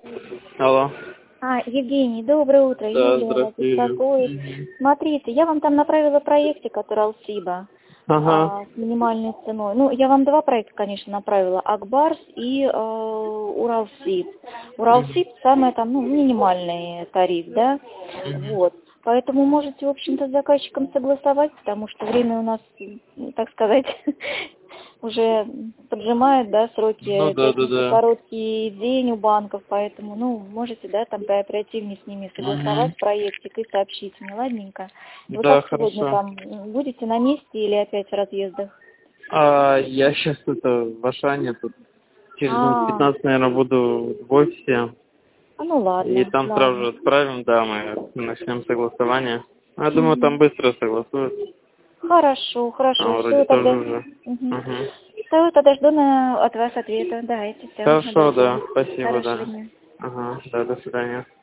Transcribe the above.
Алло. Евгений, доброе утро. Да, Юлия вас здравствуйте. беспокоит. Смотрите, я вам там направила проектик, который Алсиба, Ага. с минимальной ценой. Ну, я вам два проекта, конечно, направила. Акбарс и Уралсиб. Уралсиб самый там, минимальный тариф, да? Вот. Поэтому можете, в общем-то, с заказчиком согласовать, потому что время у нас, так сказать, уже поджимает, да, Ну сроки, да, да, пятница да. короткий день у банков, поэтому, можете, да, там пооперативнее с ними согласовать проектик и сообщить мне, ладненько. Вы Да, как сегодня хорошо. там, будете на месте или опять в разъездах? Я сейчас в Ашане тут через минут А, 15, наверное, буду в офисе. ну И ладно, там сразу ладно. же отправим, да, мы начнем согласование. Я думаю, там Мгм. быстро согласуют. Хорошо, Там хорошо, вроде все тоже тогда. уже. Угу. Все, тогда жду от вас ответа. Давайте, все, Хорошо, удачи да. вам. Спасибо, Хорошего да. дня. Ага, да, до свидания.